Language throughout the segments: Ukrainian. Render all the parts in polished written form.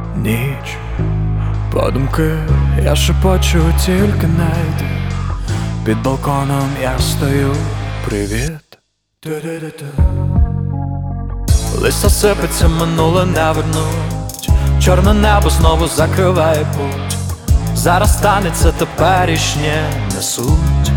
Ніч, подумки, я шепочу, тільки не йди. Під балконом я стою, привіт. Листа сипеться, минуле не вернуть. Чорне небо знову закриває путь. Зараз станеться, теперішнє не суть.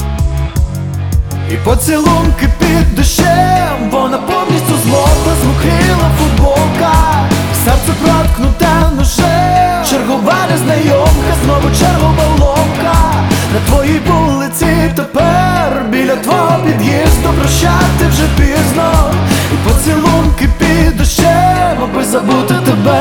І поцілунки під дощем, вона повністю змокла, змокріла футболка. Серце проткнуте ножем, чергова незнайомка, знову чергова ломка. На твоїй вулиці тепер, біля твого під'їзду, прощати вже пізно. І поцілунки під дощем, аби забути тебе.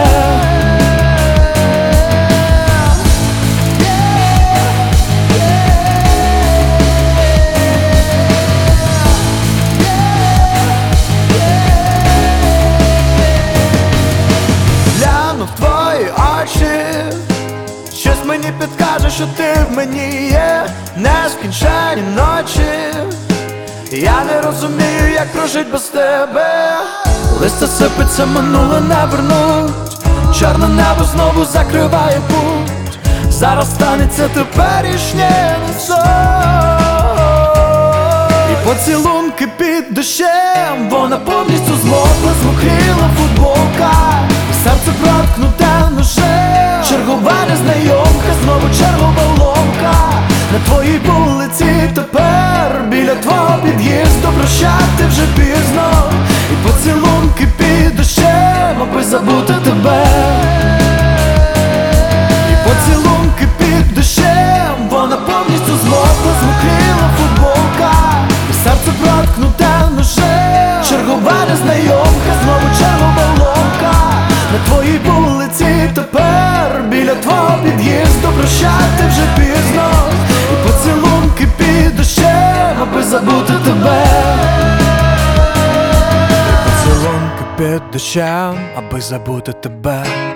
Щось мені підкаже, що ти в мені є, нескінчені ночі. Я не розумію, як прожить без тебе. Листя сипеться, минуле не вернуть. Чорне небо знову закриває путь. Зараз станеться теперішнє не сон. І поцілунки під дощем, вона повністю змокла, змокріла футболка. Серце проткнуте ножем, чергова незнайомка, знову чергова ломка. На твоїй вулиці тепер, біля твого під'їзду, прощати вже пізно. І поцілунки під дощем, аби забути тебе. І поцілунки під дощем, вона повністю змокла, змокріла футболка. І серце проткнуте ножем, чергова незнайомка, знову чергова ломка. На твоїй вулиці тепер, біля твого під'їзду, прощати вже пізно. І поцілунки під дощем, аби забути тебе. І поцілунки під дощем, аби забути тебе.